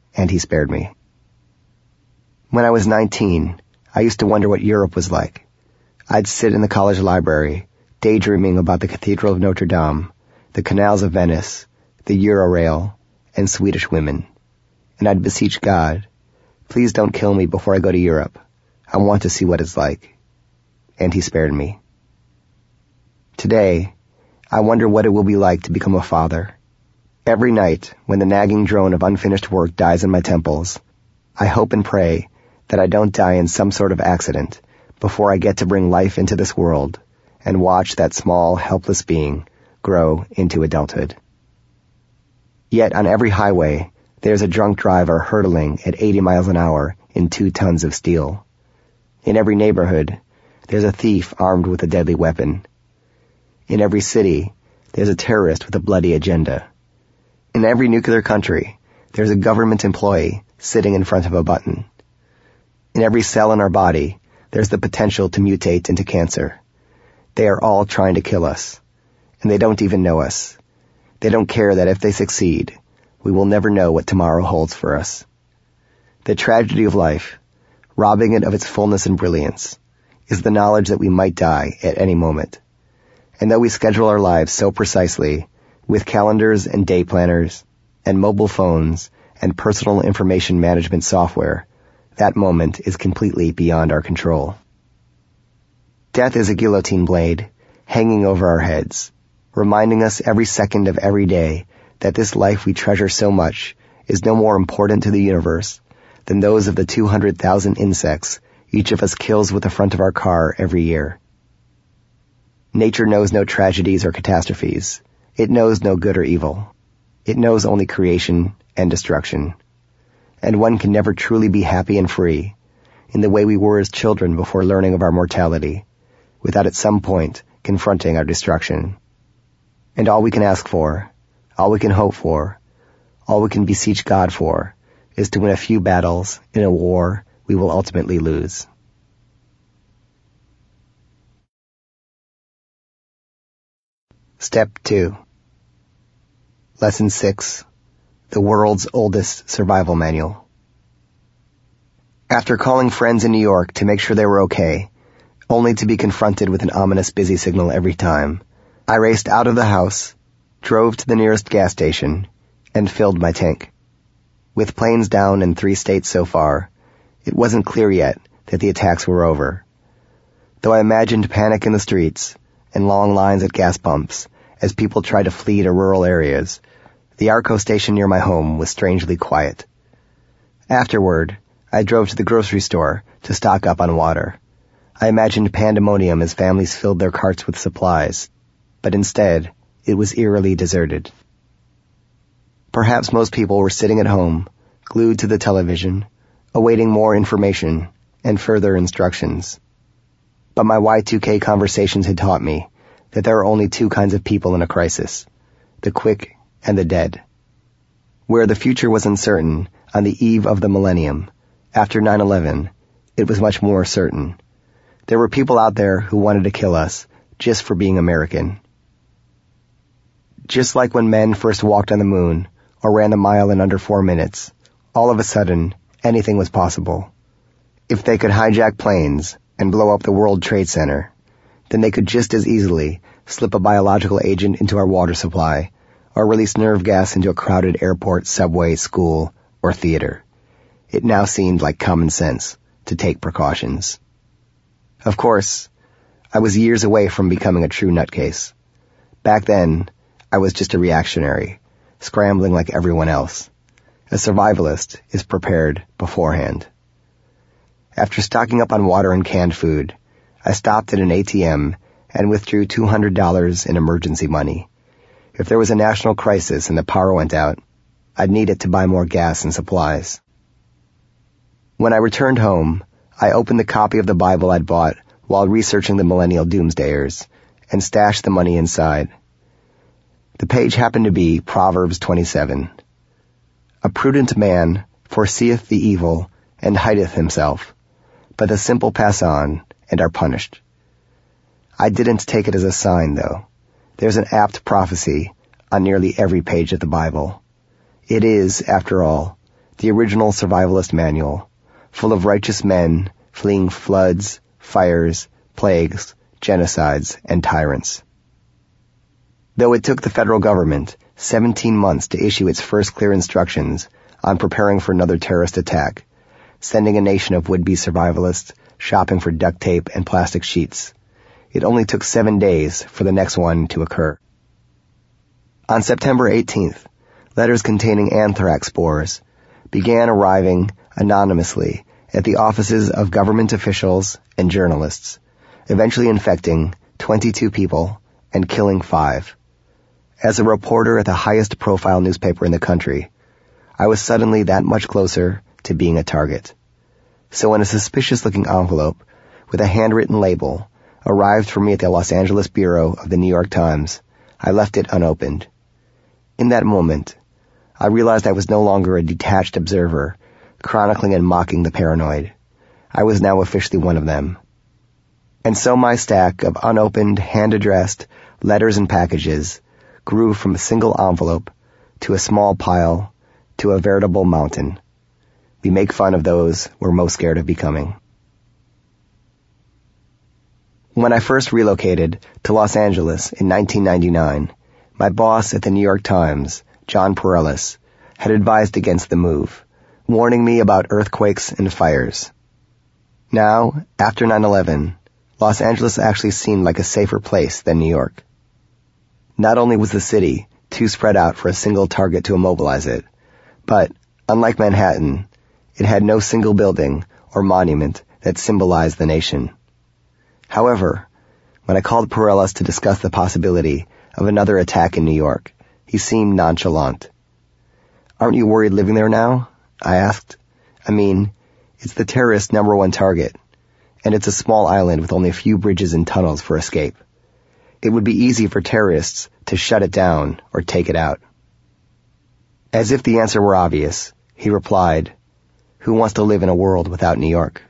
and he spared me. When I was 19, I used to wonder what Europe was like. I'd sit in the college library, daydreaming about the Cathedral of Notre Dame, the canals of Venice, the Eurail, and Swedish women. And I'd beseech God, please don't kill me before I go to Europe. I want to see what it's like. And he spared me. Today, I wonder what it will be like to become a father. Every night, when the nagging drone of unfinished work dies in my temples, I hope and pray that I don't die in some sort of accident before I get to bring life into this world and watch that small, helpless being grow into adulthood. Yet on every highway, there's a drunk driver hurtling at 80 miles an hour in 2 tons of steel. In every neighborhood, there's a thief armed with a deadly weapon. In every city, there's a terrorist with a bloody agenda. In every nuclear country, there's a government employee sitting in front of a button. In every cell in our body, there's the potential to mutate into cancer. They are all trying to kill us, and they don't even know us. They don't care that if they succeed, we will never know what tomorrow holds for us. The tragedy of life, robbing it of its fullness and brilliance, is the knowledge that we might die at any moment. And though we schedule our lives so precisely, with calendars and day planners, and mobile phones, and personal information management software, that moment is completely beyond our control. Death is a guillotine blade, hanging over our heads, reminding us every second of every day that this life we treasure so much is no more important to the universe than those of the 200,000 insects each of us kills with the front of our car every year. Nature knows no tragedies or catastrophes. It knows no good or evil. It knows only creation and destruction. And one can never truly be happy and free, in the way we were as children before learning of our mortality, without at some point confronting our destruction. And all we can ask for, all we can hope for, all we can beseech God for, is to win a few battles in a war we will ultimately lose. Step 2. Lesson 6. The world's oldest survival manual. After calling friends in New York to make sure they were okay, only to be confronted with an ominous busy signal every time, I raced out of the house, drove to the nearest gas station, and filled my tank. With planes down in 3 states so far, it wasn't clear yet that the attacks were over. Though I imagined panic in the streets and long lines at gas pumps as people tried to flee to rural areas, the Arco station near my home was strangely quiet. Afterward, I drove to the grocery store to stock up on water. I imagined pandemonium as families filled their carts with supplies, but instead, it was eerily deserted. Perhaps most people were sitting at home, glued to the television, awaiting more information and further instructions. But my Y2K conversations had taught me that there are only 2 kinds of people in a crisis, the quick and the dead. Where the future was uncertain on the eve of the millennium, after 9/11, it was much more certain. There were people out there who wanted to kill us just for being American. Just like when men first walked on the moon or ran a mile in under 4 minutes, all of a sudden, anything was possible. If they could hijack planes and blow up the World Trade Center, then they could just as easily slip a biological agent into our water supply or release nerve gas into a crowded airport, subway, school, or theater. It now seemed like common sense to take precautions. Of course, I was years away from becoming a true nutcase. Back then, I was just a reactionary, scrambling like everyone else. A survivalist is prepared beforehand. After stocking up on water and canned food, I stopped at an ATM and withdrew $200 in emergency money. If there was a national crisis and the power went out, I'd need it to buy more gas and supplies. When I returned home, I opened the copy of the Bible I'd bought while researching the millennial doomsdayers and stashed the money inside. The page happened to be Proverbs 27. A prudent man foreseeth the evil and hideth himself, but the simple pass on and are punished. I didn't take it as a sign, though. There's an apt prophecy on nearly every page of the Bible. It is, after all, the original survivalist manual, full of righteous men fleeing floods, fires, plagues, genocides, and tyrants. Though it took the federal government 17 months to issue its first clear instructions on preparing for another terrorist attack, sending a nation of would-be survivalists shopping for duct tape and plastic sheets, it only took 7 days for the next one to occur. On September 18th, letters containing anthrax spores began arriving anonymously at the offices of government officials and journalists, eventually infecting 22 people and killing 5. As a reporter at the highest profile newspaper in the country, I was suddenly that much closer to being a target. So when a suspicious-looking envelope with a handwritten label arrived for me at the Los Angeles bureau of the New York Times, I left it unopened. In that moment, I realized I was no longer a detached observer, chronicling and mocking the paranoid. I was now officially one of them. And so my stack of unopened, hand-addressed letters and packages grew from a single envelope to a small pile to a veritable mountain. We make fun of those we're most scared of becoming. When I first relocated to Los Angeles in 1999, my boss at the New York Times, John Perellis, had advised against the move, warning me about earthquakes and fires. Now, after 9/11, Los Angeles actually seemed like a safer place than New York. Not only was the city too spread out for a single target to immobilize it, but, unlike Manhattan, it had no single building or monument that symbolized the nation. However, when I called Perellis to discuss the possibility of another attack in New York, he seemed nonchalant. "Aren't you worried living there now?" I asked. "I mean, it's the terrorists' number one target, and it's a small island with only a few bridges and tunnels for escape. It would be easy for terrorists to shut it down or take it out." As if the answer were obvious, he replied, "Who wants to live in a world without New York?"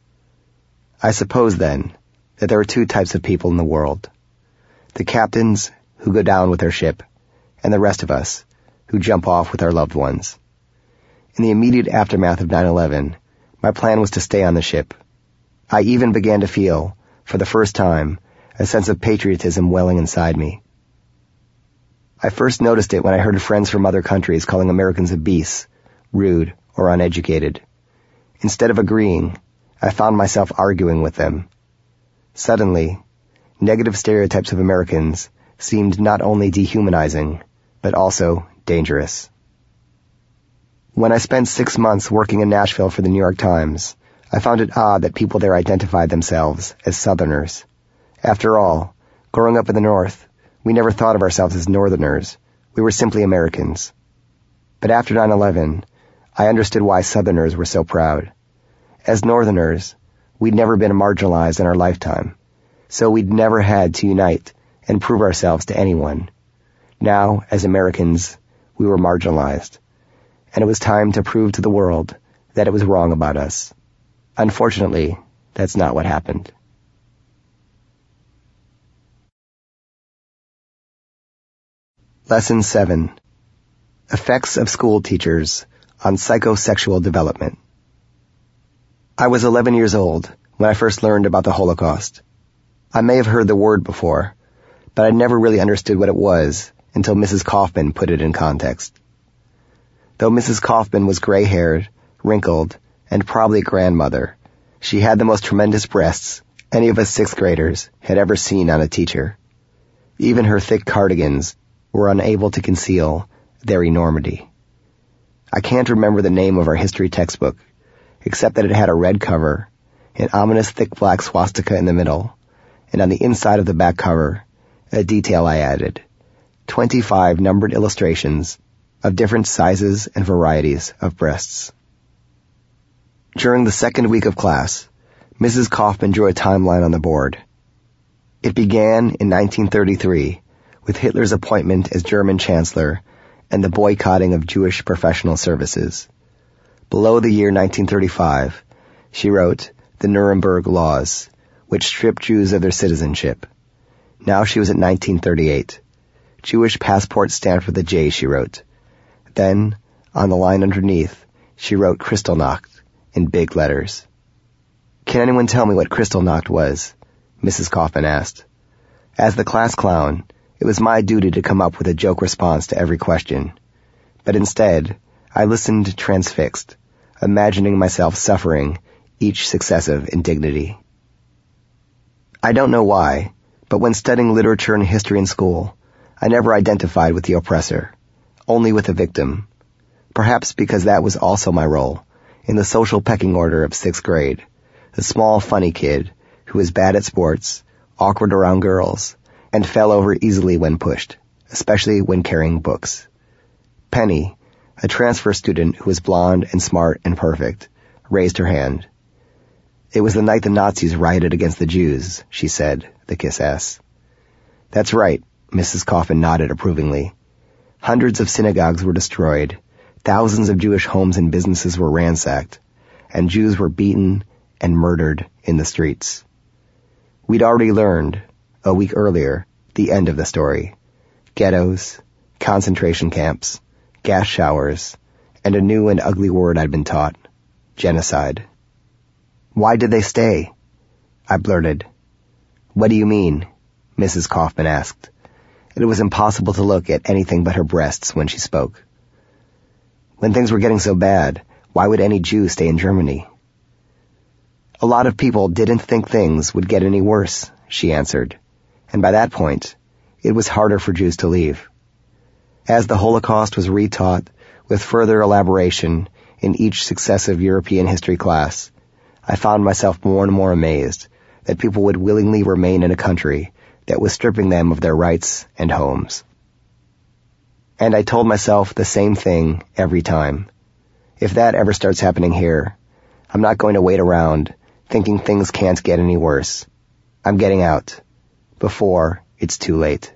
I suppose, then, that there are 2 types of people in the world. The captains who go down with their ship, and the rest of us who jump off with our loved ones. In the immediate aftermath of 9/11, my plan was to stay on the ship. I even began to feel, for the first time, a sense of patriotism welling inside me. I first noticed it when I heard friends from other countries calling Americans obese, rude, or uneducated. Instead of agreeing, I found myself arguing with them. Suddenly, negative stereotypes of Americans seemed not only dehumanizing, but also dangerous. When I spent 6 months working in Nashville for the New York Times, I found it odd that people there identified themselves as Southerners. After all, growing up in the North, we never thought of ourselves as Northerners. We were simply Americans. But after 9/11, I understood why Southerners were so proud. As Northerners, we'd never been marginalized in our lifetime, so we'd never had to unite and prove ourselves to anyone. Now, as Americans, we were marginalized, and it was time to prove to the world that it was wrong about us. Unfortunately, that's not what happened. Lesson 7. Effects of School Teachers on Psychosexual Development. I was 11 years old when I first learned about the Holocaust. I may have heard the word before, but I never really understood what it was until Mrs. Kaufman put it in context. Though Mrs. Kaufman was gray-haired, wrinkled, and probably a grandmother, she had the most tremendous breasts any of us 6th graders had ever seen on a teacher. Even her thick cardigans were unable to conceal their enormity. I can't remember the name of our history textbook, except that it had a red cover, an ominous thick black swastika in the middle, and on the inside of the back cover, a detail I added, 25 numbered illustrations of different sizes and varieties of breasts. During the second week of class, Mrs. Kaufman drew a timeline on the board. It began in 1933 with Hitler's appointment as German Chancellor and the boycotting of Jewish professional services. Below the year 1935, she wrote the Nuremberg Laws, which stripped Jews of their citizenship. Now she was at 1938. Jewish passport stamped with a J, she wrote. Then, on the line underneath, she wrote Kristallnacht in big letters. "Can anyone tell me what Kristallnacht was?" Mrs. Kaufman asked. As the class clown, it was my duty to come up with a joke response to every question. But instead, I listened transfixed, imagining myself suffering each successive indignity. I don't know why, but when studying literature and history in school, I never identified with the oppressor, only with the victim. Perhaps because that was also my role in the social pecking order of 6th grade, the small funny kid who was bad at sports, awkward around girls, and fell over easily when pushed, especially when carrying books. Penny, a transfer student who was blonde and smart and perfect, raised her hand. "It was the night the Nazis rioted against the Jews," she said, the kiss ass. "That's right," Mrs. Coffin nodded approvingly. "Hundreds of synagogues were destroyed, thousands of Jewish homes and businesses were ransacked, and Jews were beaten and murdered in the streets." We'd already learned, a week earlier, the end of the story. Ghettos, concentration camps, gas showers, and a new and ugly word I'd been taught, genocide. "Why did they stay?" I blurted. "What do you mean?" Mrs. Kaufman asked. It was impossible to look at anything but her breasts when she spoke. "When things were getting so bad, why would any Jew stay in Germany?" "A lot of people didn't think things would get any worse," she answered, and by that point, it was harder for Jews to leave. As the Holocaust was retaught with further elaboration in each successive European history class, I found myself more and more amazed that people would willingly remain in a country that was stripping them of their rights and homes. And I told myself the same thing every time. If that ever starts happening here, I'm not going to wait around thinking things can't get any worse. I'm getting out before it's too late.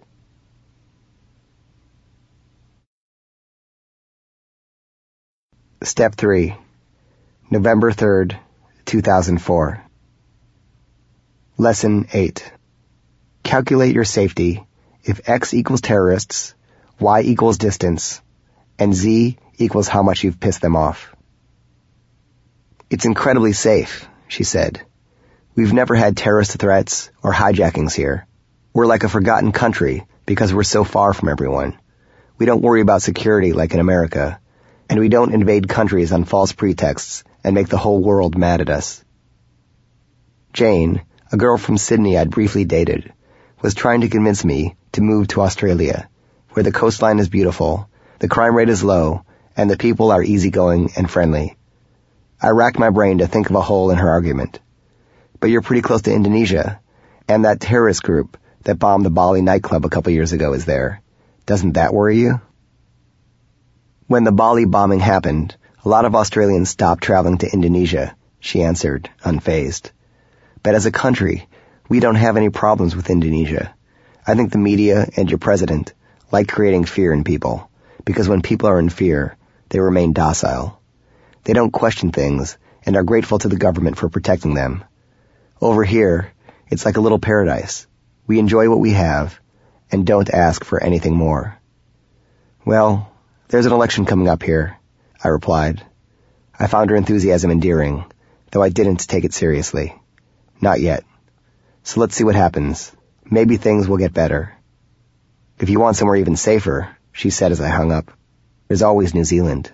Step 3. November 3rd, 2004. Lesson 8. Calculate your safety if X equals terrorists, Y equals distance, and Z equals how much you've pissed them off. "It's incredibly safe," she said. "We've never had terrorist threats or hijackings here. We're like a forgotten country because we're so far from everyone. We don't worry about security like in America, and we don't invade countries on false pretexts and make the whole world mad at us." Jane, a girl from Sydney I'd briefly dated, was trying to convince me to move to Australia, where the coastline is beautiful, the crime rate is low, and the people are easygoing and friendly. I racked my brain to think of a hole in her argument. "But you're pretty close to Indonesia, and that terrorist group that bombed the Bali nightclub a couple years ago is there. Doesn't that worry you?" "When the Bali bombing happened, a lot of Australians stopped traveling to Indonesia," she answered, unfazed. "But as a country, we don't have any problems with Indonesia. I think the media and your president like creating fear in people, because when people are in fear, they remain docile. They don't question things and are grateful to the government for protecting them. Over here, it's like a little paradise. We enjoy what we have and don't ask for anything more." "Well, there's an election coming up here," I replied. I found her enthusiasm endearing, though I didn't take it seriously. Not yet. So let's see what happens. Maybe things will get better. "If you want somewhere even safer," she said as I hung up, "there's always New Zealand."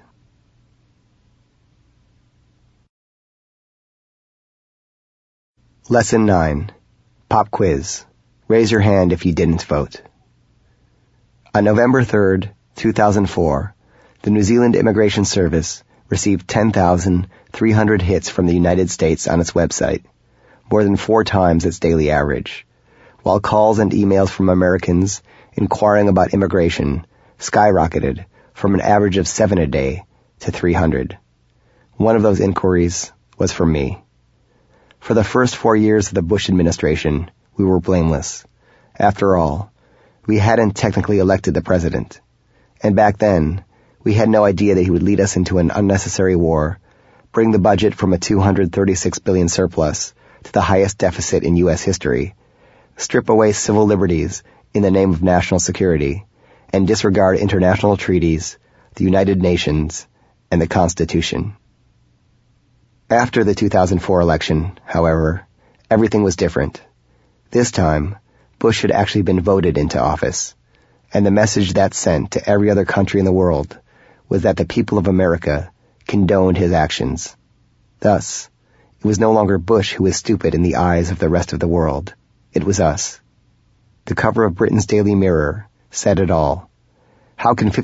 Lesson 9. Pop quiz. Raise your hand if you didn't vote. On November 3rd, 2004, the New Zealand Immigration Service received 10,300 hits from the United States on its website, more than 4 times its daily average, while calls and emails from Americans inquiring about immigration skyrocketed from an average of 7 a day to 300. One of those inquiries was from me. For the first 4 years of the Bush administration, we were blameless. After all, we hadn't technically elected the president. And back then, we had no idea that he would lead us into an unnecessary war, bring the budget from a $236 billion surplus to the highest deficit in U.S. history, strip away civil liberties in the name of national security, and disregard international treaties, the United Nations, and the Constitution. After the 2004 election, however, everything was different. This time, Bush had actually been voted into office, and the message that sent to every other country in the world was that the people of America condoned his actions. Thus, it was no longer Bush who was stupid in the eyes of the rest of the world. It was us. The cover of Britain's Daily Mirror said it all. How can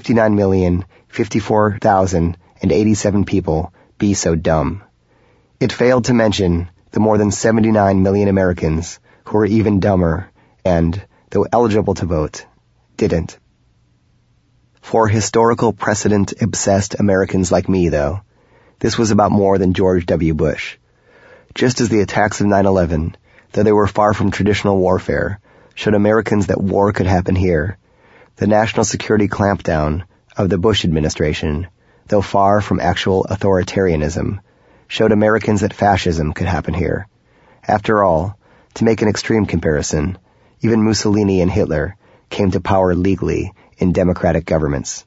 59,054,087 people be so dumb? It failed to mention the more than 79 million Americans who were even dumber and, though eligible to vote, didn't. For historical precedent-obsessed Americans like me, though, this was about more than George W. Bush. Just as the attacks of 9/11, though they were far from traditional warfare, showed Americans that war could happen here, the national security clampdown of the Bush administration, though far from actual authoritarianism, showed Americans that fascism could happen here. After all, to make an extreme comparison, even Mussolini and Hitler came to power legally in democratic governments.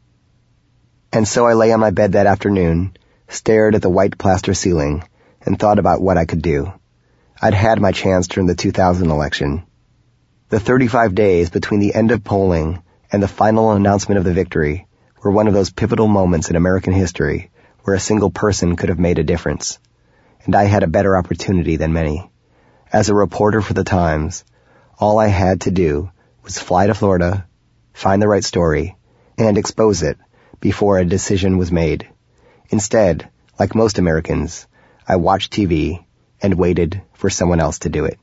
And so I lay on my bed that afternoon, stared at the white plaster ceiling, and thought about what I could do. I'd had my chance during the 2000 election. The 35 days between the end of polling and the final announcement of the victory were one of those pivotal moments in American history where a single person could have made a difference. And I had a better opportunity than many. As a reporter for the Times, all I had to do was fly to Florida, find the right story, and expose it before a decision was made. Instead, like most Americans, I watched TV and waited for someone else to do it.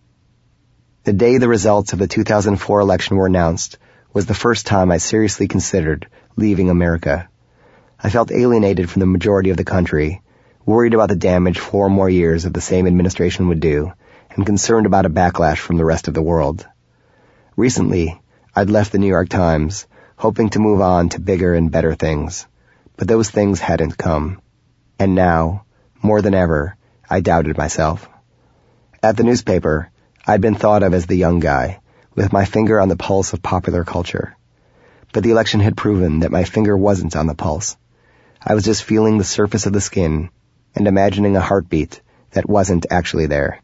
The day the results of the 2004 election were announced was the first time I seriously considered leaving America. I felt alienated from the majority of the country, worried about the damage 4 more years of the same administration would do, and concerned about a backlash from the rest of the world. Recently, I'd left the New York Times, hoping to move on to bigger and better things, but those things hadn't come. And now, more than ever, I doubted myself. At the newspaper, I'd been thought of as the young guy, with my finger on the pulse of popular culture. But the election had proven that my finger wasn't on the pulse. I was just feeling the surface of the skin and imagining a heartbeat that wasn't actually there.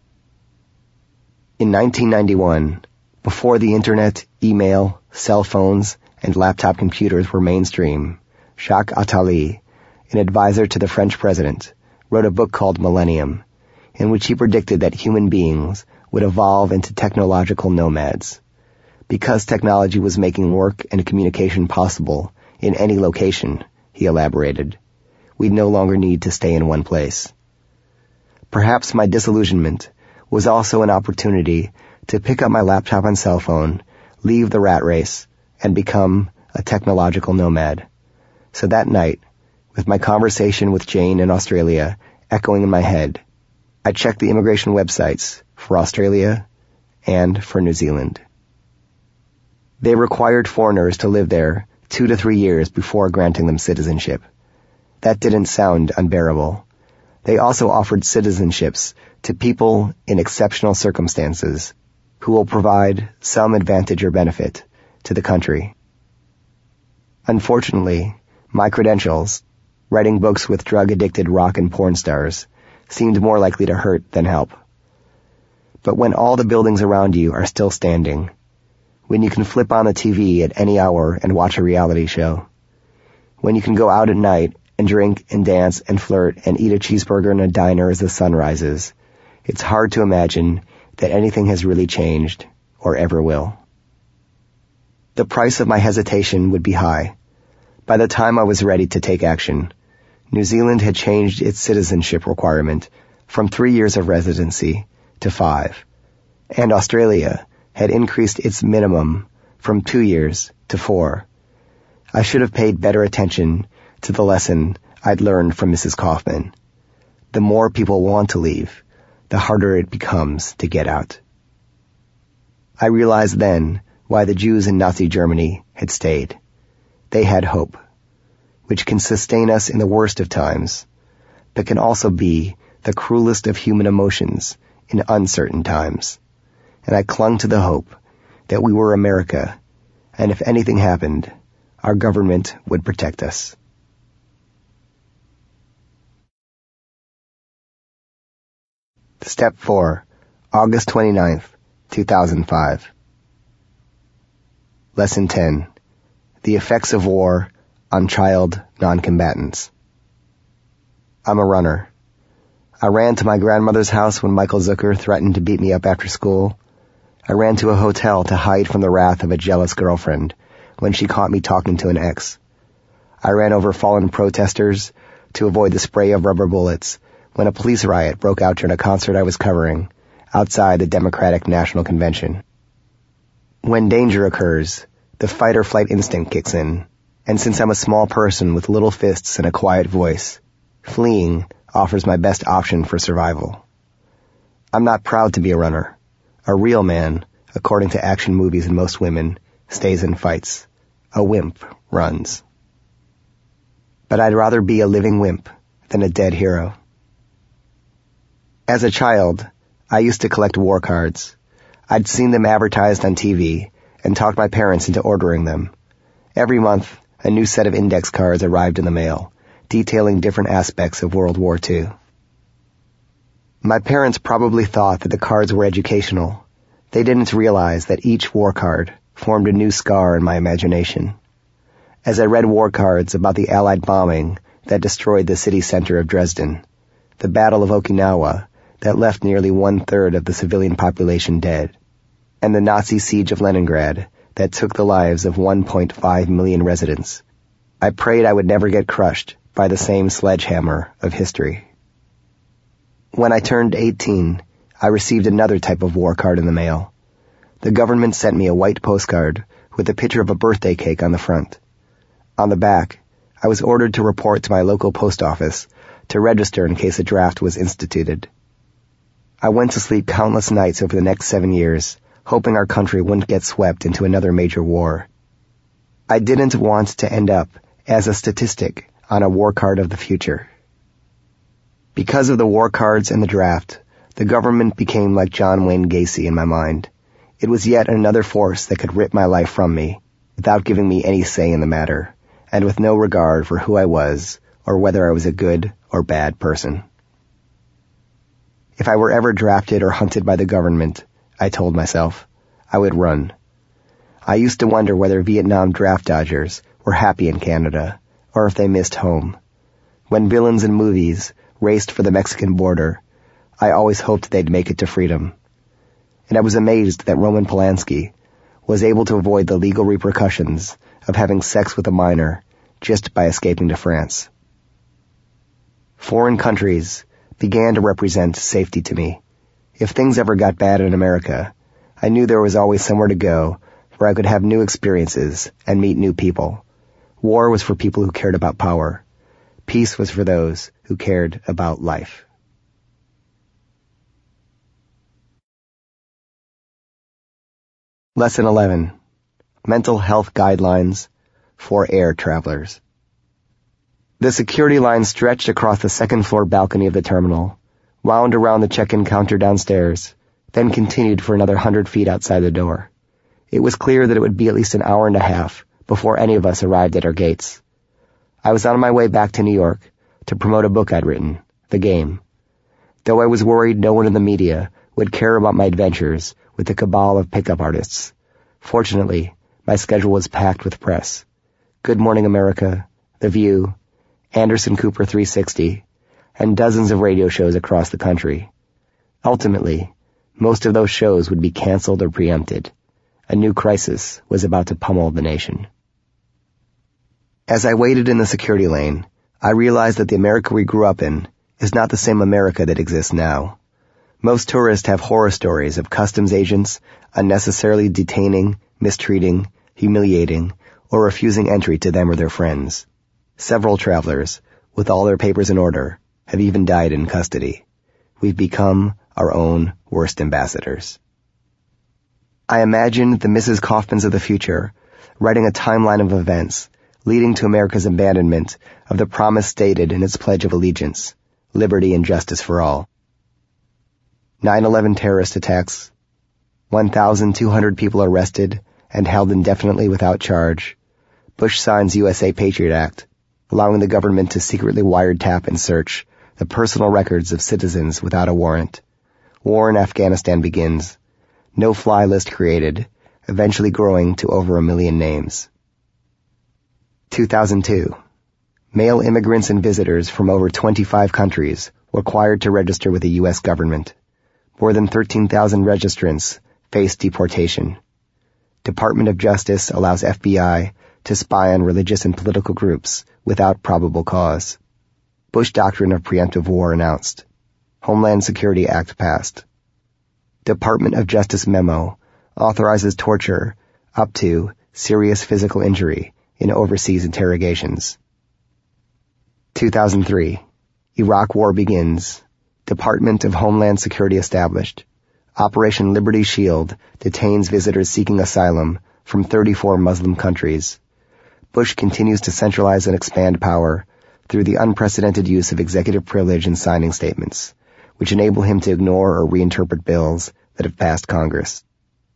In 1991, before the internet, email, cell phones, and laptop computers were mainstream, Jacques Attali, an advisor to the French president, wrote a book called Millennium, in which he predicted that human beings would evolve into technological nomads. Because technology was making work and communication possible in any location, he elaborated, we'd no longer need to stay in one place. Perhaps my disillusionment was also an opportunity to pick up my laptop and cell phone, leave the rat race, and become a technological nomad. So that night, with my conversation with Jane in Australia echoing in my head, I checked the immigration websites for Australia and for New Zealand. They required foreigners to live there 2 to 3 years before granting them citizenship. That didn't sound unbearable. They also offered citizenships to people in exceptional circumstances who will provide some advantage or benefit to the country. Unfortunately, my credentials, writing books with drug-addicted rock and porn stars, seemed more likely to hurt than help. But when all the buildings around you are still standing, when you can flip on the TV at any hour and watch a reality show, when you can go out at night and drink and dance and flirt and eat a cheeseburger in a diner as the sun rises, it's hard to imagine that anything has really changed or ever will. The price of my hesitation would be high. By the time I was ready to take action, New Zealand had changed its citizenship requirement from 3 years of residency to 5, and Australia had increased its minimum from 2 years to 4. I should have paid better attention to the lesson I'd learned from Mrs. Kaufman. The more people want to leave, the harder it becomes to get out. I realized then why the Jews in Nazi Germany had stayed. They had hope, which can sustain us in the worst of times, but can also be the cruelest of human emotions in uncertain times. And I clung to the hope that we were America, and if anything happened, our government would protect us. Step 4, August 29th, 2005. Lesson 10. The Effects of War on Child Noncombatants. I'm a runner. I ran to my grandmother's house when Michael Zucker threatened to beat me up after school. I ran to a hotel to hide from the wrath of a jealous girlfriend when she caught me talking to an ex. I ran over fallen protesters to avoid the spray of rubber bullets when a police riot broke out during a concert I was covering outside the Democratic National Convention. When danger occurs, the fight-or-flight instinct kicks in, and since I'm a small person with little fists and a quiet voice, fleeing offers my best option for survival. I'm not proud to be a runner. A real man, according to action movies and most women, stays and fights. A wimp runs. But I'd rather be a living wimp than a dead hero. As a child, I used to collect war cards. I'd seen them advertised on TV and talked my parents into ordering them. Every month, a new set of index cards arrived in the mail, detailing different aspects of World War II. My parents probably thought that the cards were educational. They didn't realize that each war card formed a new scar in my imagination. As I read war cards about the Allied bombing that destroyed the city center of Dresden, the Battle of Okinawa that left nearly 1/3 of the civilian population dead, and the Nazi siege of Leningrad that took the lives of 1.5 million residents, I prayed I would never get crushed by the same sledgehammer of history. When I turned 18, I received another type of war card in the mail. The government sent me a white postcard with a picture of a birthday cake on the front. On the back, I was ordered to report to my local post office to register in case a draft was instituted. I went to sleep countless nights over the next 7 years, hoping our country wouldn't get swept into another major war. I didn't want to end up as a statistic on a war card of the future. Because of the war cards and the draft, the government became like John Wayne Gacy in my mind. It was yet another force that could rip my life from me, without giving me any say in the matter, and with no regard for who I was or whether I was a good or bad person. If I were ever drafted or hunted by the government, I told myself, I would run. I used to wonder whether Vietnam draft dodgers were happy in Canada, or if they missed home. When villains in movies raced for the Mexican border, I always hoped they'd make it to freedom. And I was amazed that Roman Polanski was able to avoid the legal repercussions of having sex with a minor just by escaping to France. Foreign countries began to represent safety to me. If things ever got bad in America, I knew there was always somewhere to go where I could have new experiences and meet new people. War was for people who cared about power. Peace was for those who cared about life. Lesson 11. Mental Health Guidelines for Air Travelers. The security line stretched across the second-floor balcony of the terminal, wound around the check-in counter downstairs, then continued for another 100 feet outside the door. It was clear that it would be at least an hour and a half before any of us arrived at our gates. I was on my way back to New York to promote a book I'd written, The Game. Though I was worried no one in the media would care about my adventures with the cabal of pickup artists, fortunately, my schedule was packed with press. Good Morning America, The View, Anderson Cooper 360, and dozens of radio shows across the country. Ultimately, most of those shows would be canceled or preempted. A new crisis was about to pummel the nation. As I waited in the security lane, I realized that the America we grew up in is not the same America that exists now. Most tourists have horror stories of customs agents unnecessarily detaining, mistreating, humiliating, or refusing entry to them or their friends. Several travelers, with all their papers in order, have even died in custody. We've become our own worst ambassadors. I imagined the Mrs. Kaufmans of the future writing a timeline of events leading to America's abandonment of the promise stated in its Pledge of Allegiance, liberty and justice for all. 9/11 terrorist attacks, 1,200 people arrested and held indefinitely without charge. Bush signs USA Patriot Act, allowing the government to secretly wiretap and search the personal records of citizens without a warrant. War in Afghanistan begins. No-fly list created, eventually growing to over 1 million names. 2002. Male immigrants and visitors from over 25 countries required to register with the U.S. government. More than 13,000 registrants face deportation. Department of Justice allows FBI to spy on religious and political groups without probable cause. Bush doctrine of preemptive war announced. Homeland Security Act passed. Department of Justice memo authorizes torture up to serious physical injury in overseas interrogations. 2003. Iraq War begins. Department of Homeland Security established. Operation Liberty Shield detains visitors seeking asylum from 34 Muslim countries. Bush continues to centralize and expand power through the unprecedented use of executive privilege and signing statements, which enable him to ignore or reinterpret bills that have passed Congress.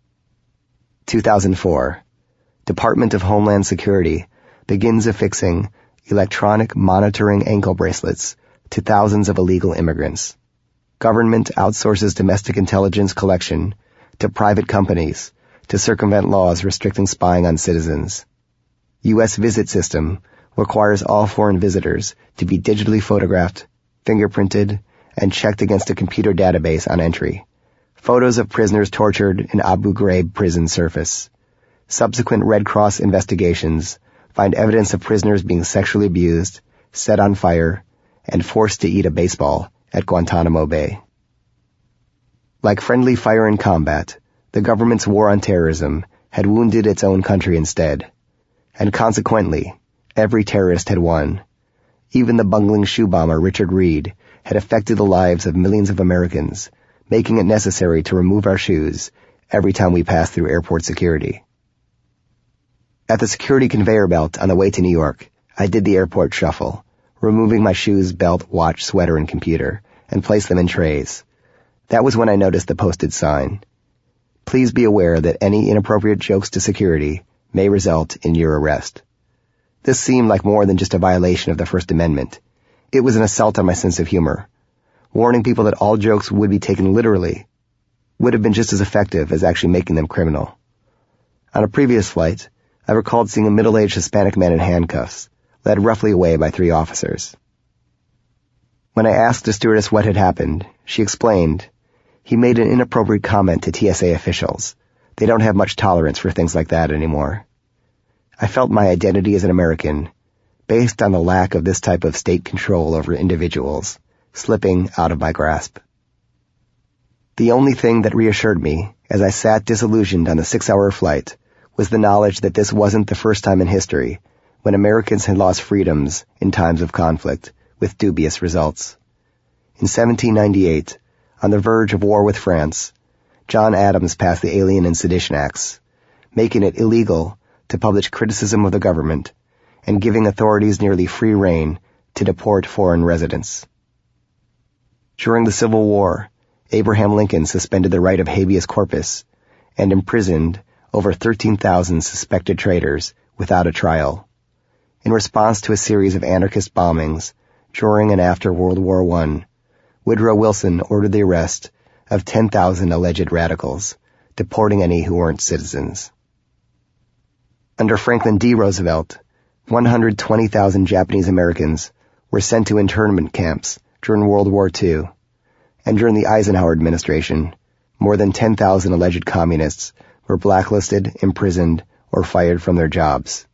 2004. Department of Homeland Security begins affixing electronic monitoring ankle bracelets to thousands of illegal immigrants. Government outsources domestic intelligence collection to private companies to circumvent laws restricting spying on citizens. U.S. visit system requires all foreign visitors to be digitally photographed, fingerprinted, and checked against a computer database on entry. Photos of prisoners tortured in Abu Ghraib prison surface. Subsequent Red Cross investigations find evidence of prisoners being sexually abused, set on fire, and forced to eat a baseball at Guantanamo Bay. Like friendly fire in combat, the government's war on terrorism had wounded its own country instead, and consequently, every terrorist had won. Even the bungling shoe bomber Richard Reed had affected the lives of millions of Americans, making it necessary to remove our shoes every time we pass through airport security. At the security conveyor belt on the way to New York, I did the airport shuffle, removing my shoes, belt, watch, sweater, and computer, and placed them in trays. That was when I noticed the posted sign. Please be aware that any inappropriate jokes to security may result in your arrest. This seemed like more than just a violation of the First Amendment. It was an assault on my sense of humor. Warning people that all jokes would be taken literally would have been just as effective as actually making them criminal. On a previous flight, I recalled seeing a middle-aged Hispanic man in handcuffs, led roughly away by 3 officers. When I asked the stewardess what had happened, she explained, he made an inappropriate comment to TSA officials. They don't have much tolerance for things like that anymore. I felt my identity as an American, based on the lack of this type of state control over individuals, slipping out of my grasp. The only thing that reassured me as I sat disillusioned on the 6-hour flight was the knowledge that this wasn't the first time in history when Americans had lost freedoms in times of conflict with dubious results. In 1798, on the verge of war with France, John Adams passed the Alien and Sedition Acts, making it illegal to publish criticism of the government and giving authorities nearly free rein to deport foreign residents. During the Civil War, Abraham Lincoln suspended the right of habeas corpus and imprisoned over 13,000 suspected traitors without a trial. In response to a series of anarchist bombings during and after World War I, Woodrow Wilson ordered the arrest of 10,000 alleged radicals, deporting any who weren't citizens. Under Franklin D. Roosevelt, 120,000 Japanese Americans were sent to internment camps during World War II, and during the Eisenhower administration, more than 10,000 alleged communists were blacklisted, imprisoned, or fired from their jobs.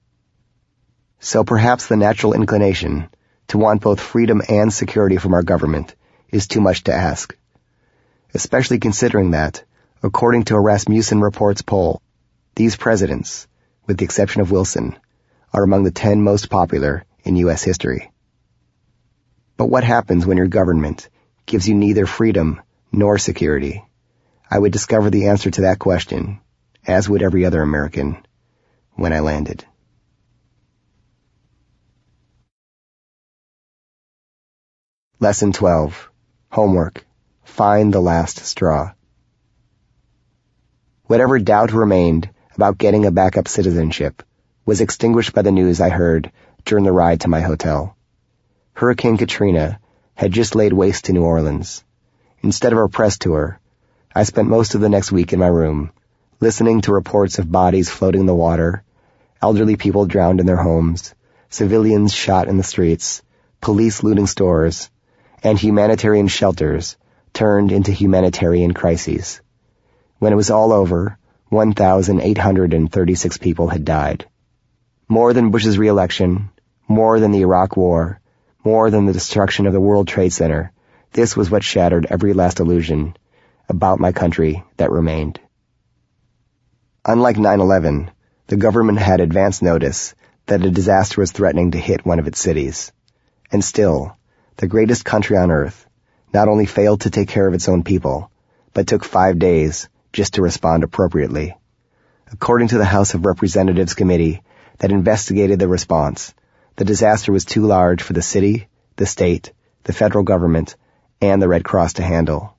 So perhaps the natural inclination to want both freedom and security from our government is too much to ask, especially considering that, according to a Rasmussen Reports poll, these presidents, with the exception of Wilson, are among the 10 most popular in U.S. history. But what happens when your government gives you neither freedom nor security? I would discover the answer to that question, as would every other American, when I landed. Lesson 12. Homework. Find the last straw. Whatever doubt remained about getting a backup citizenship was extinguished by the news I heard during the ride to my hotel. Hurricane Katrina had just laid waste to New Orleans. Instead of a press tour, I spent most of the next week in my room, listening to reports of bodies floating in the water, elderly people drowned in their homes, civilians shot in the streets, police looting stores, and humanitarian shelters turned into humanitarian crises. When it was all over, 1,836 people had died. More than Bush's re-election, more than the Iraq War, more than the destruction of the World Trade Center, this was what shattered every last illusion about my country that remained. Unlike 9/11, the government had advance notice that a disaster was threatening to hit one of its cities. And still, the greatest country on earth not only failed to take care of its own people, but took 5 days just to respond appropriately. According to the House of Representatives committee that investigated the response, the disaster was too large for the city, the state, the federal government, and the Red Cross to handle.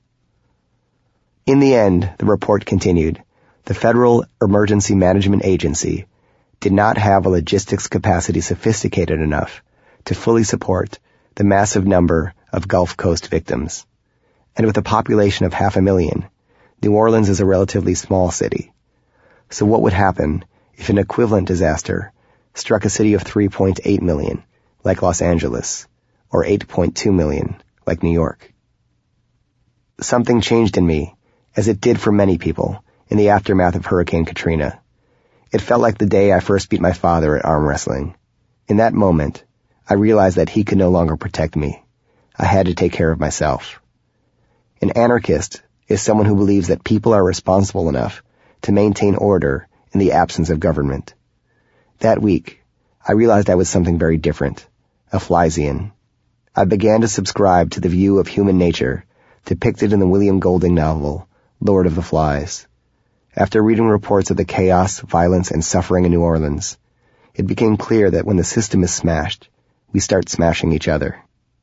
In the end, the report continued, the Federal Emergency Management Agency did not have a logistics capacity sophisticated enough to fully support the massive number of Gulf Coast victims. And with a population of 500,000, New Orleans is a relatively small city. So what would happen if an equivalent disaster struck a city of 3.8 million, like Los Angeles, or 8.2 million, like New York? Something changed in me, as it did for many people, in the aftermath of Hurricane Katrina. It felt like the day I first beat my father at arm wrestling. In that moment, I realized that he could no longer protect me. I had to take care of myself. An anarchist is someone who believes that people are responsible enough to maintain order in the absence of government. That week, I realized I was something very different, a Fliesian. I began to subscribe to the view of human nature depicted in the William Golding novel, Lord of the Flies. After reading reports of the chaos, violence, and suffering in New Orleans, it became clear that when the system is smashed, we start smashing each other.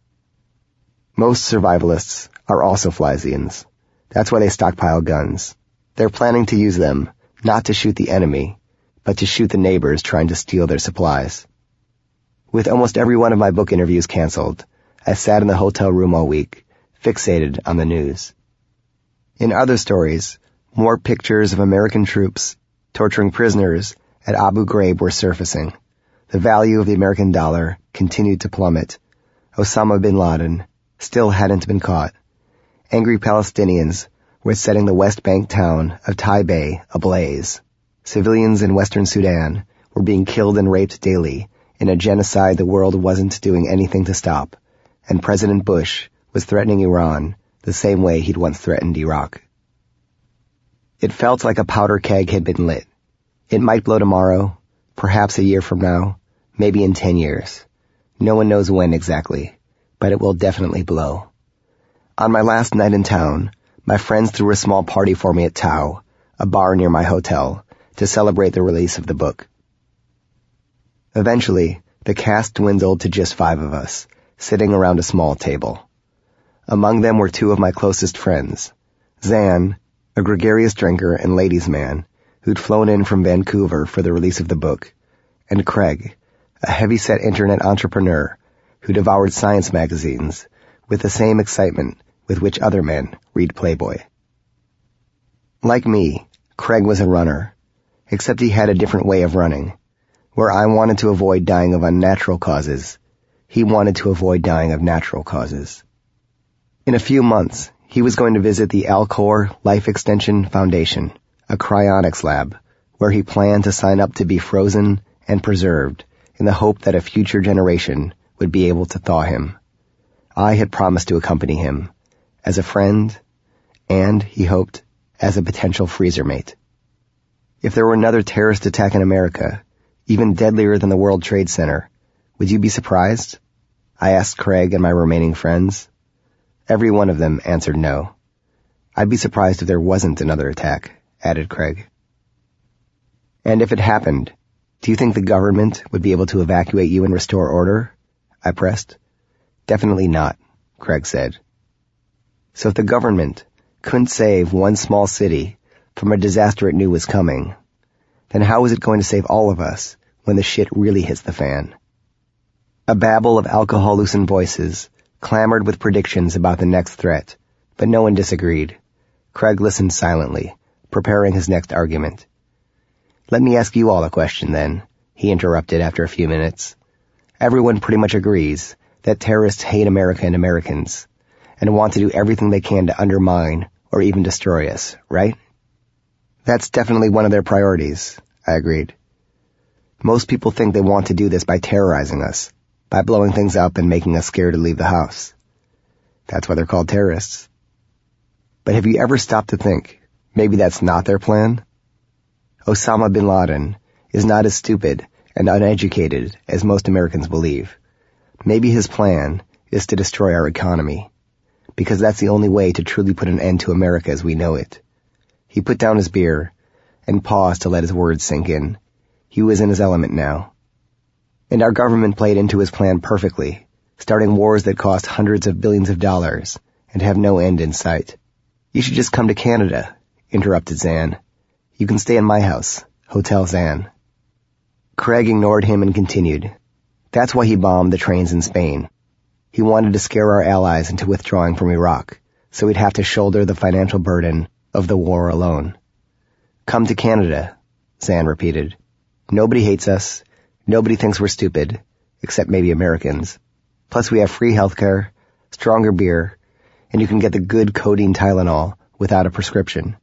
Most survivalists are also Fliesians. That's why they stockpile guns. They're planning to use them, not to shoot the enemy, but to shoot the neighbors trying to steal their supplies. With almost every one of my book interviews canceled, I sat in the hotel room all week, fixated on the news. In other stories, more pictures of American troops torturing prisoners at Abu Ghraib were surfacing. The value of the American dollar continued to plummet. Osama bin Laden still hadn't been caught. Angry Palestinians were setting the West Bank town of Taipei ablaze. Civilians in Western Sudan were being killed and raped daily in a genocide the world wasn't doing anything to stop, and President Bush was threatening Iran the same way he'd once threatened Iraq. It felt like a powder keg had been lit. It might blow tomorrow, perhaps a year from now, maybe in 10 years. No one knows when exactly, but it will definitely blow. On my last night in town, my friends threw a small party for me at Tao, a bar near my hotel, to celebrate the release of the book. Eventually, the cast dwindled to just 5 of us, sitting around a small table. Among them were 2 of my closest friends, Zan, a gregarious drinker and ladies' man who'd flown in from Vancouver for the release of the book, and Craig, a heavy-set internet entrepreneur who devoured science magazines with the same excitement with which other men read Playboy. Like me, Craig was a runner, except he had a different way of running. Where I wanted to avoid dying of unnatural causes, he wanted to avoid dying of natural causes. In a few months, he was going to visit the Alcor Life Extension Foundation, a cryonics lab, where he planned to sign up to be frozen and preserved in the hope that a future generation would be able to thaw him. I had promised to accompany him, as a friend, and, he hoped, as a potential freezer mate. If there were another terrorist attack in America, even deadlier than the World Trade Center, would you be surprised? I asked Craig and my remaining friends. Every one of them answered no. I'd be surprised if there wasn't another attack, added Craig. And if it happened, do you think the government would be able to evacuate you and restore order? I pressed. Definitely not, Craig said. So if the government couldn't save one small city from a disaster it knew was coming, then how is it going to save all of us when the shit really hits the fan? A babble of alcohol-loosened voices clamored with predictions about the next threat, But no one disagreed. Craig listened silently, preparing his next argument. "Let me ask you all a question, then," he interrupted after a few minutes. "Everyone pretty much agrees that terrorists hate America and Americans, and want to do everything they can to undermine or even destroy us, right?" "That's definitely one of their priorities," I agreed. "Most people think they want to do this by terrorizing us, by blowing things up and making us scared to leave the house. That's why they're called terrorists. But have you ever stopped to think, maybe that's not their plan? Osama bin Laden is not as stupid and uneducated as most Americans believe. Maybe his plan is to destroy our economy, because that's the only way to truly put an end to America as we know it." He put down his beer and paused to let his words sink in. He was in his element now. "And our government played into his plan perfectly, starting wars that cost hundreds of billions of dollars and have no end in sight." "You should just come to Canada," interrupted Zan. "You can stay in my house, Hotel Zan." Craig ignored him and continued. "That's why he bombed the trains in Spain. He wanted to scare our allies into withdrawing from Iraq, so we'd have to shoulder the financial burden of the war alone." "Come to Canada," Zan repeated. "Nobody hates us. Nobody thinks we're stupid, except maybe Americans. Plus we have free healthcare, stronger beer, and you can get the good codeine Tylenol without a prescription."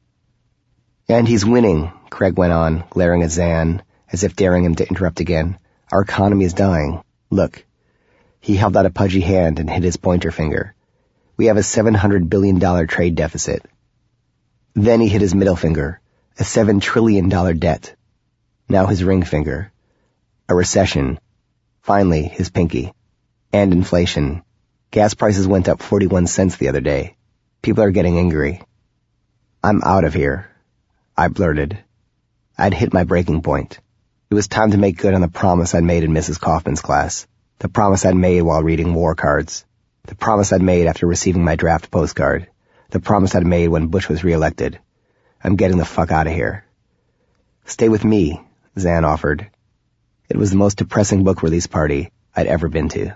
"And he's winning," Craig went on, glaring at Zan, as if daring him to interrupt again. "Our economy is dying. Look." He held out a pudgy hand and hit his pointer finger. "We have a $700 billion trade deficit." Then he hit his middle finger, a $7 trillion debt. Now his ring finger, a recession. Finally, his pinky. And inflation. Gas prices went up 41 cents the other day. People are getting angry. "I'm out of here," I blurted. I'd hit my breaking point. It was time to make good on the promise I'd made in Mrs. Kaufman's class, the promise I'd made while reading war cards, the promise I'd made after receiving my draft postcard, the promise I'd made when Bush was reelected. I'm getting the fuck out of here. "Stay with me," Zan offered. It was the most depressing book release party I'd ever been to.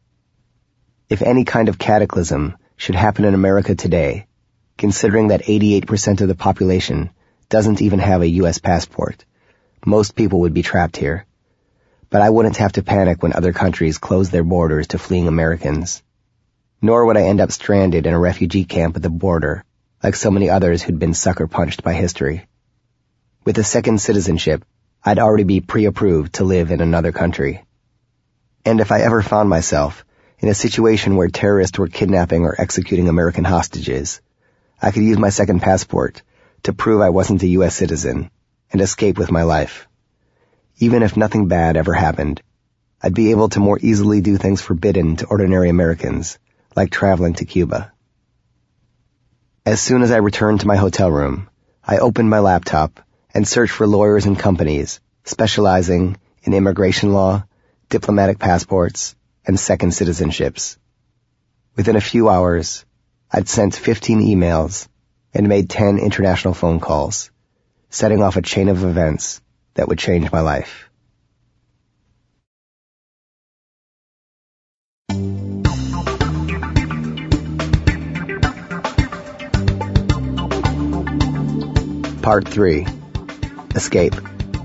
If any kind of cataclysm should happen in America today, considering that 88% of the population doesn't even have a U.S. passport, most people would be trapped here. But I wouldn't have to panic when other countries close their borders to fleeing Americans. Nor would I end up stranded in a refugee camp at the border, like so many others who'd been sucker-punched by history. With a second citizenship, I'd already be pre-approved to live in another country. And if I ever found myself in a situation where terrorists were kidnapping or executing American hostages, I could use my second passport to prove I wasn't a U.S. citizen and escape with my life. Even if nothing bad ever happened, I'd be able to more easily do things forbidden to ordinary Americans, like traveling to Cuba. As soon as I returned to my hotel room, I opened my laptop and searched for lawyers and companies specializing in immigration law, diplomatic passports, and second citizenships. Within a few hours, I'd sent 15 emails and made 10 international phone calls, setting off a chain of events that would change my life. Part 3. Escape.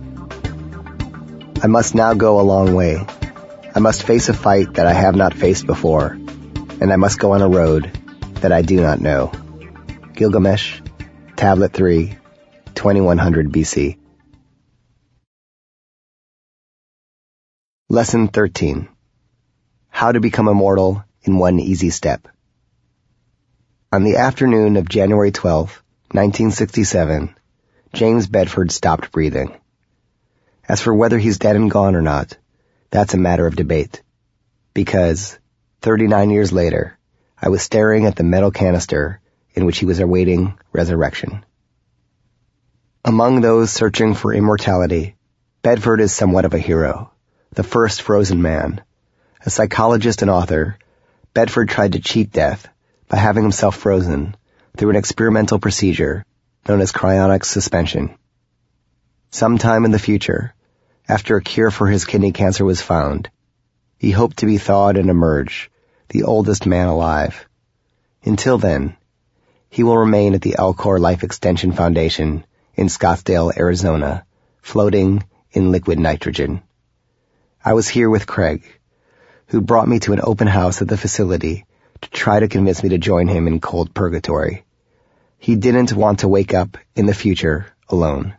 I must now go a long way. I must face a fight that I have not faced before, and I must go on a road that I do not know. Gilgamesh, Tablet 3, 2100 BC. Lesson 13. How to become immortal in one easy step. On the afternoon of January 12, 1967, James Bedford stopped breathing. As for whether he's dead and gone or not, that's a matter of debate. Because, 39 years later, I was staring at the metal canister in which he was awaiting resurrection. Among those searching for immortality, Bedford is somewhat of a hero, the first frozen man. A psychologist and author, Bedford tried to cheat death by having himself frozen through an experimental procedure known as cryonic suspension. Sometime in the future, after a cure for his kidney cancer was found, he hoped to be thawed and emerge, the oldest man alive. Until then, he will remain at the Alcor Life Extension Foundation in Scottsdale, Arizona, floating in liquid nitrogen. I was here with Craig, who brought me to an open house at the facility to try to convince me to join him in cold purgatory. He didn't want to wake up in the future alone.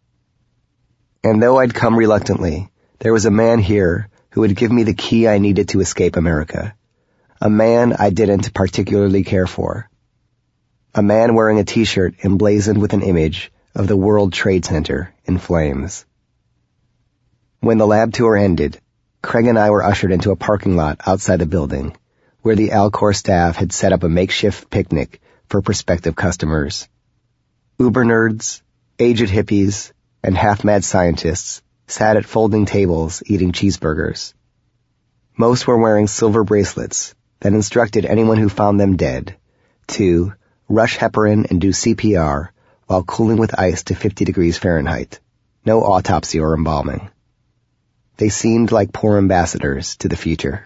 And though I'd come reluctantly, there was a man here who would give me the key I needed to escape America. A man I didn't particularly care for. A man wearing a t-shirt emblazoned with an image of the World Trade Center in flames. When the lab tour ended, Craig and I were ushered into a parking lot outside the building, where the Alcor staff had set up a makeshift picnic for prospective customers. Uber nerds, aged hippies, and half-mad scientists sat at folding tables eating cheeseburgers. Most were wearing silver bracelets that instructed anyone who found them dead to rush heparin and do CPR while cooling with ice to 50 degrees Fahrenheit. No autopsy or embalming. They seemed like poor ambassadors to the future.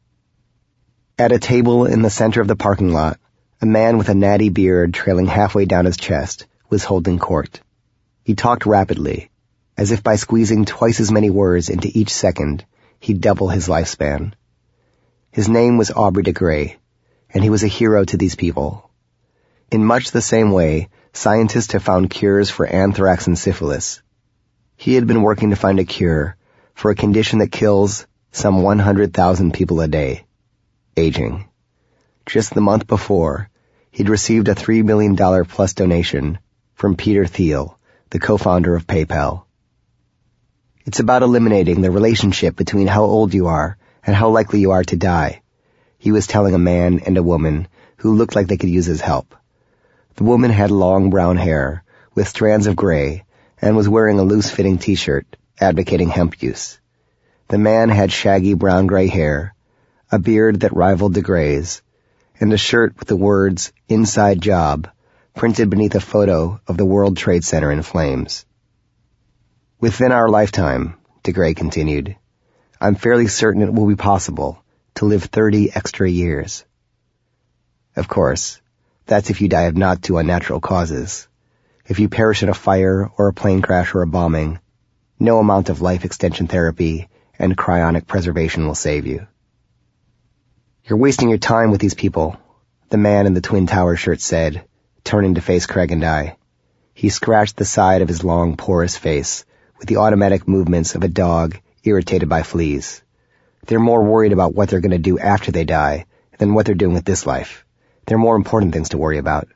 At a table in the center of the parking lot, a man with a natty beard trailing halfway down his chest was holding court. He talked rapidly, as if by squeezing twice as many words into each second, he'd double his lifespan. His name was Aubrey de Grey, and he was a hero to these people. In much the same way, scientists have found cures for anthrax and syphilis. He had been working to find a cure for a condition that kills some 100,000 people a day, aging. Just the month before, he'd received a $3 million plus donation from Peter Thiel, the co-founder of PayPal. It's about eliminating the relationship between how old you are and how likely you are to die, he was telling a man and a woman who looked like they could use his help. The woman had long brown hair with strands of gray and was wearing a loose-fitting t-shirt advocating hemp use. The man had shaggy brown-gray hair, a beard that rivaled de Grey's, and a shirt with the words "Inside Job" printed beneath a photo of the World Trade Center in flames. Within our lifetime, de Grey continued, I'm fairly certain it will be possible to live 30 extra years. Of course, that's if you die of not too unnatural causes. If you perish in a fire or a plane crash or a bombing, no amount of life extension therapy and cryonic preservation will save you. You're wasting your time with these people, the man in the Twin Tower shirt said, turning to face Craig and I. He scratched the side of his long, porous face with the automatic movements of a dog irritated by fleas. They're more worried about what they're going to do after they die than what they're doing with this life. There are more important things to worry about.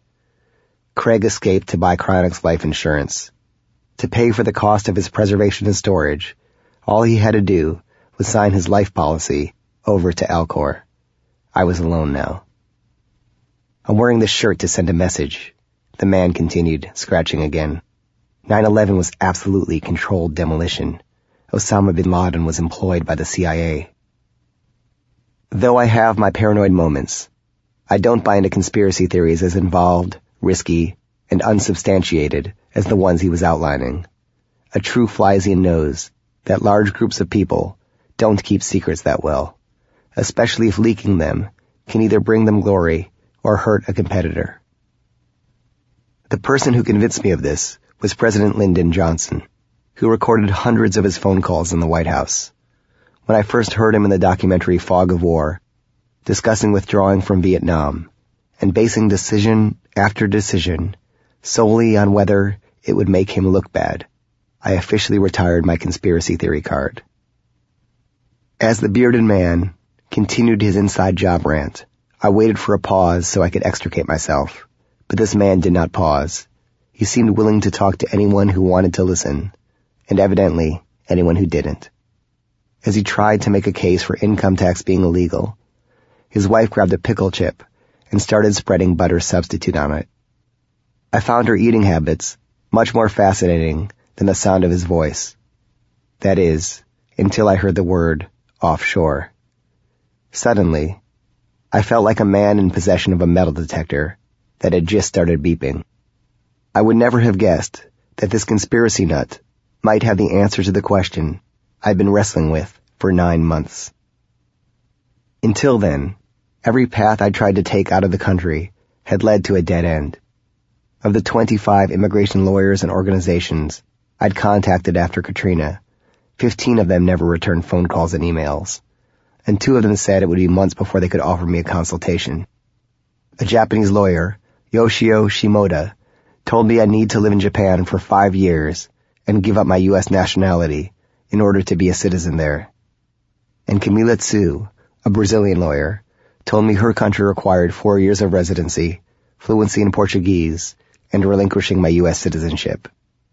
Craig escaped to buy Cryonic's life insurance. To pay for the cost of his preservation and storage, all he had to do was sign his life policy over to Alcor. I was alone now. I'm wearing this shirt to send a message, the man continued, scratching again. 9/11 was absolutely controlled demolition. Osama bin Laden was employed by the CIA. Though I have my paranoid moments, I don't buy into conspiracy theories as involved, risky, and unsubstantiated as the ones he was outlining. A true Fliesian knows that large groups of people don't keep secrets that well, especially if leaking them can either bring them glory or hurt a competitor. The person who convinced me of this was President Lyndon Johnson, who recorded hundreds of his phone calls in the White House. When I first heard him in the documentary Fog of War, discussing withdrawing from Vietnam and basing decision after decision solely on whether it would make him look bad, I officially retired my conspiracy theory card. As the bearded man continued his inside job rant, I waited for a pause so I could extricate myself, but this man did not pause. He seemed willing to talk to anyone who wanted to listen, and evidently anyone who didn't. As he tried to make a case for income tax being illegal, his wife grabbed a pickle chip and started spreading butter substitute on it. I found her eating habits much more fascinating than the sound of his voice. That is, until I heard the word offshore. Suddenly, I felt like a man in possession of a metal detector that had just started beeping. I would never have guessed that this conspiracy nut might have the answer to the question I'd been wrestling with for 9 months. Until then, every path I tried to take out of the country had led to a dead end. Of the 25 immigration lawyers and organizations I'd contacted after Katrina, 15 of them never returned phone calls and emails, and 2 of them said it would be months before they could offer me a consultation. A Japanese lawyer, Yoshio Shimoda, told me I'd need to live in Japan for 5 years and give up my U.S. nationality in order to be a citizen there. And Camila Tsu, a Brazilian lawyer, told me her country required 4 years of residency, fluency in Portuguese, and relinquishing my U.S. citizenship.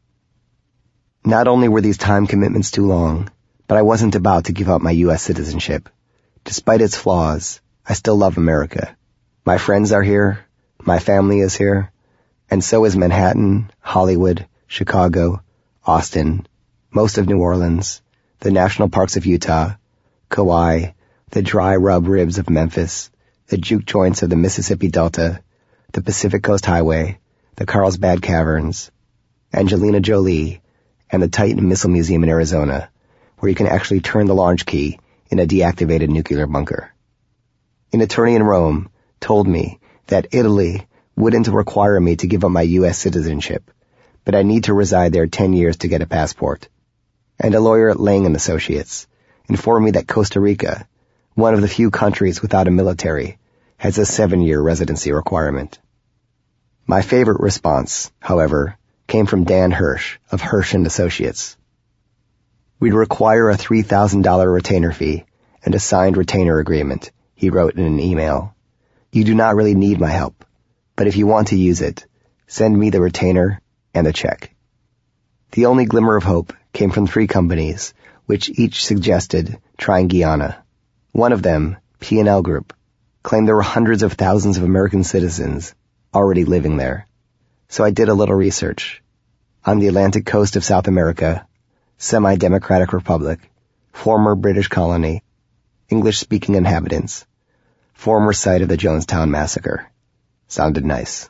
Not only were these time commitments too long, but I wasn't about to give up my U.S. citizenship. Despite its flaws, I still love America. My friends are here, my family is here, and so is Manhattan, Hollywood, Chicago, Austin, most of New Orleans, the national parks of Utah, Kauai, the dry rub ribs of Memphis, the juke joints of the Mississippi Delta, the Pacific Coast Highway, the Carlsbad Caverns, Angelina Jolie, and the Titan Missile Museum in Arizona, where you can actually turn the launch key in a deactivated nuclear bunker. An attorney in Rome told me that Italy wouldn't require me to give up my U.S. citizenship, but I need to reside there 10 years to get a passport. And a lawyer at Lang & Associates informed me that Costa Rica, one of the few countries without a military, has a 7-year residency requirement. My favorite response, however, came from Dan Hirsch of Hirsch & Associates. We'd require a $3,000 retainer fee and a signed retainer agreement, he wrote in an email. You do not really need my help, but if you want to use it, send me the retainer and the check. The only glimmer of hope came from 3 companies, which each suggested trying Guyana. One of them, P&L Group, claimed there were hundreds of thousands of American citizens already living there. So I did a little research. On the Atlantic coast of South America, semi-democratic republic, former British colony, English-speaking inhabitants, former site of the Jonestown Massacre. Sounded nice.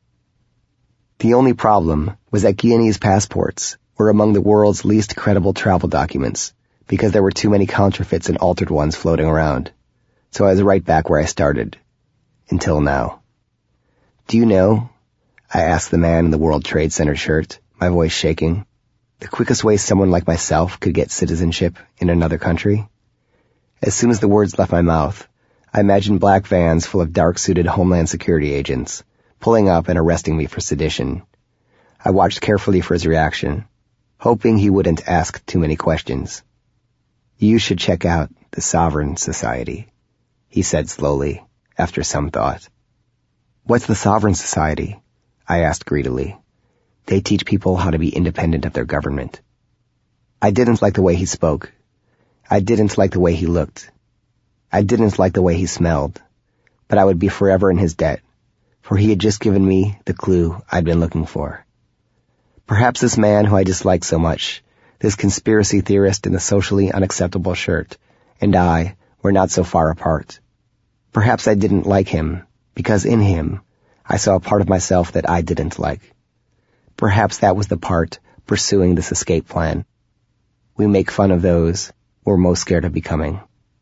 The only problem was that Guyanese passports were among the world's least credible travel documents because there were too many counterfeits and altered ones floating around. So I was right back where I started. Until now. Do you know, I asked the man in the World Trade Center shirt, my voice shaking, the quickest way someone like myself could get citizenship in another country? As soon as the words left my mouth, I imagined black vans full of dark-suited Homeland Security agents, pulling up and arresting me for sedition. I watched carefully for his reaction, hoping he wouldn't ask too many questions. You should check out the Sovereign Society, he said slowly, after some thought. What's the Sovereign Society? I asked greedily. They teach people how to be independent of their government. I didn't like the way he spoke. I didn't like the way he looked. I didn't like the way he smelled. But I would be forever in his debt, for he had just given me the clue I'd been looking for. Perhaps this man who I disliked so much, this conspiracy theorist in the socially unacceptable shirt, and I were not so far apart. Perhaps I didn't like him, because in him I saw a part of myself that I didn't like. Perhaps that was the part pursuing this escape plan. We make fun of those we're most scared of becoming.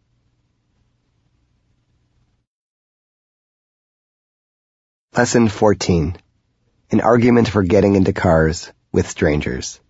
Lesson 14. An argument for getting into cars with strangers.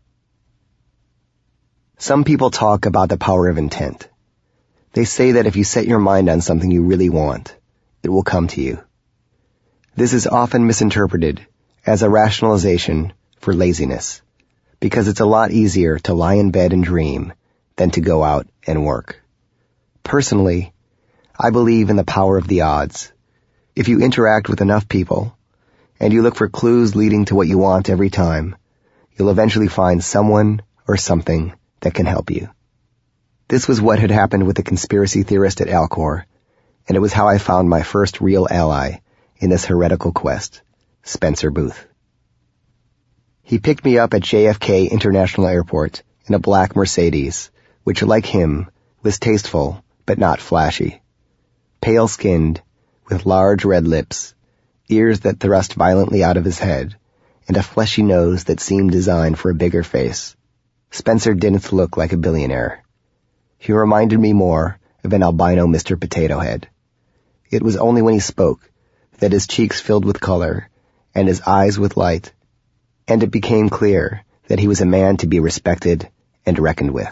Some people talk about the power of intent. They say that if you set your mind on something you really want, it will come to you. This is often misinterpreted as a rationalization for laziness, because it's a lot easier to lie in bed and dream than to go out and work. Personally, I believe in the power of the odds. If you interact with enough people, and you look for clues leading to what you want every time, you'll eventually find someone or something that can help you. This was what had happened with the conspiracy theorist at Alcor, and it was how I found my first real ally in this heretical quest, Spencer Booth. He picked me up at JFK International Airport in a black Mercedes, which, like him, was tasteful but not flashy. Pale-skinned, with large red lips, ears that thrust violently out of his head, and a fleshy nose that seemed designed for a bigger face, Spencer didn't look like a billionaire. He reminded me more of an albino Mr. Potato Head. It was only when he spoke that his cheeks filled with color and his eyes with light, and it became clear that he was a man to be respected and reckoned with.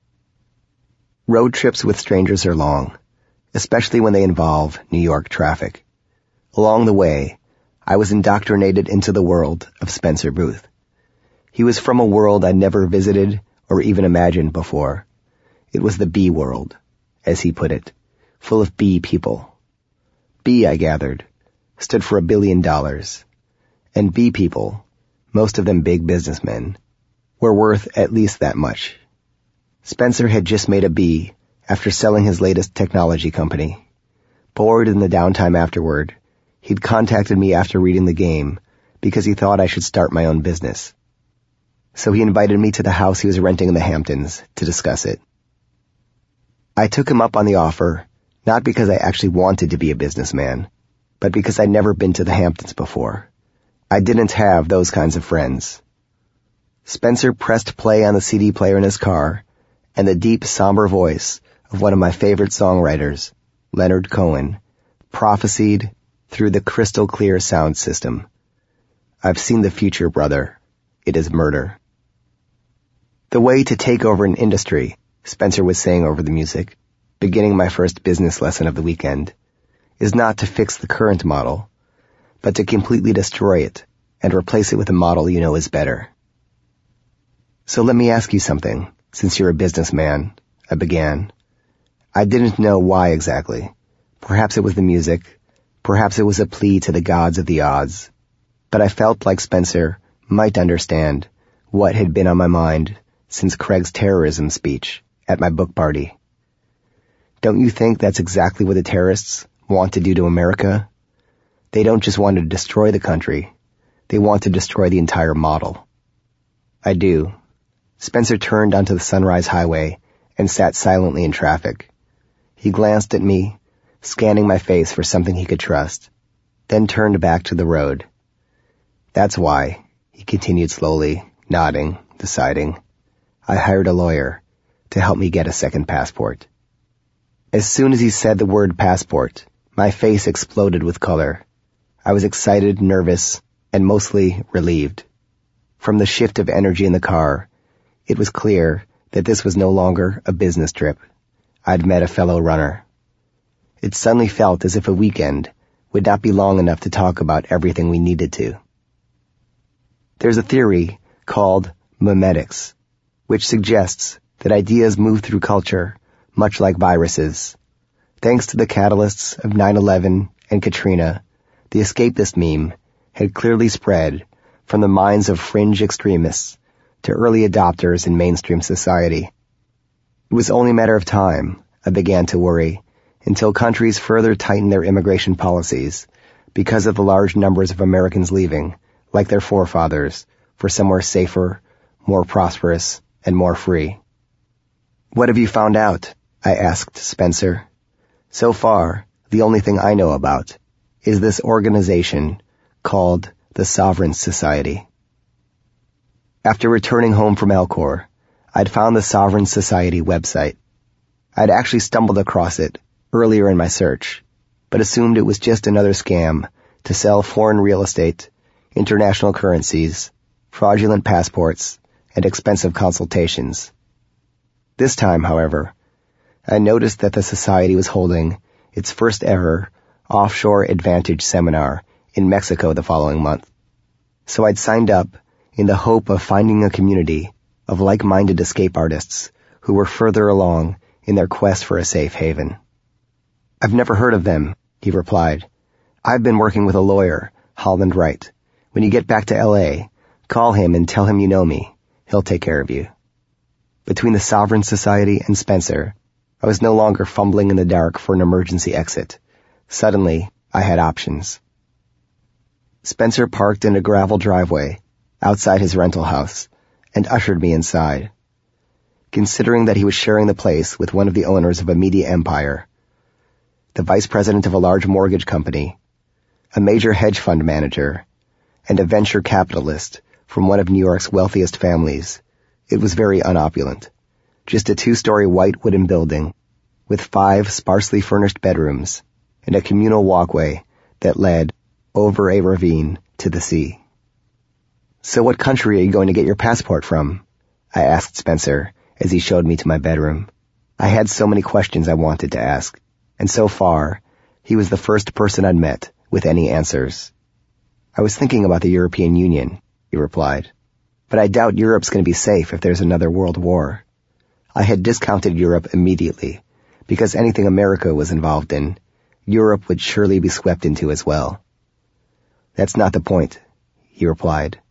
Road trips with strangers are long, especially when they involve New York traffic. Along the way, I was indoctrinated into the world of Spencer Booth. He was from a world I'd never visited or even imagined before. It was the B world, as he put it, full of B people. B, I gathered, stood for $1 billion. And B people, most of them big businessmen, were worth at least that much. Spencer had just made a B after selling his latest technology company. Bored in the downtime afterward, he'd contacted me after reading the game because he thought I should start my own business. So he invited me to the house he was renting in the Hamptons to discuss it. I took him up on the offer, not because I actually wanted to be a businessman, but because I'd never been to the Hamptons before. I didn't have those kinds of friends. Spencer pressed play on the CD player in his car, and the deep, somber voice of one of my favorite songwriters, Leonard Cohen, prophesied through the crystal clear sound system. "I've seen the future, brother. It is murder." The way to take over an industry, Spencer was saying over the music, beginning my first business lesson of the weekend, is not to fix the current model, but to completely destroy it and replace it with a model you know is better. "So let me ask you something, since you're a businessman," I began. I didn't know why exactly. Perhaps it was the music, perhaps it was a plea to the gods of the odds, but I felt like Spencer might understand what had been on my mind since Craig's terrorism speech at my book party. Don't you think that's exactly what the terrorists want to do to America? They don't just want to destroy the country, they want to destroy the entire model. I do. Spencer turned onto the Sunrise Highway and sat silently in traffic. He glanced at me, scanning my face for something he could trust, then turned back to the road. "That's why," he continued slowly, nodding, deciding, "I hired a lawyer to help me get a second passport." As soon as he said the word passport, my face exploded with color. I was excited, nervous, and mostly relieved. From the shift of energy in the car, it was clear that this was no longer a business trip. I'd met a fellow runner. It suddenly felt as if a weekend would not be long enough to talk about everything we needed to. There's a theory called memetics, which suggests that ideas move through culture much like viruses. Thanks to the catalysts of 9/11 and Katrina, the escapist meme had clearly spread from the minds of fringe extremists to early adopters in mainstream society. It was only a matter of time, I began to worry, until countries further tightened their immigration policies because of the large numbers of Americans leaving, like their forefathers, for somewhere safer, more prosperous, and more free. "What have you found out?" I asked Spencer. "So far, the only thing I know about is this organization called the Sovereign Society." After returning home from Elcor, I'd found the Sovereign Society website. I'd actually stumbled across it earlier in my search, but assumed it was just another scam to sell foreign real estate, international currencies, fraudulent passports, and expensive consultations. This time, however, I noticed that the society was holding its first ever Offshore Advantage seminar in Mexico the following month. So I'd signed up in the hope of finding a community of like-minded escape artists who were further along in their quest for a safe haven. "I've never heard of them," he replied. "I've been working with a lawyer, Holland Wright. When you get back to L.A., call him and tell him you know me. He'll take care of you." Between the Sovereign Society and Spencer, I was no longer fumbling in the dark for an emergency exit. Suddenly, I had options. Spencer parked in a gravel driveway outside his rental house and ushered me inside. Considering that he was sharing the place with one of the owners of a media empire, the vice president of a large mortgage company, a major hedge fund manager, and a venture capitalist from one of New York's wealthiest families, it was very unopulent. Just a 2-story white wooden building with 5 sparsely furnished bedrooms and a communal walkway that led over a ravine to the sea. "So what country are you going to get your passport from?" I asked Spencer as he showed me to my bedroom. I had so many questions I wanted to ask, and so far, he was the first person I'd met with any answers. "I was thinking about the European Union," he replied. "But I doubt Europe's going to be safe if there's another world war." I had discounted Europe immediately, because anything America was involved in, Europe would surely be swept into as well. "That's not the point," he replied.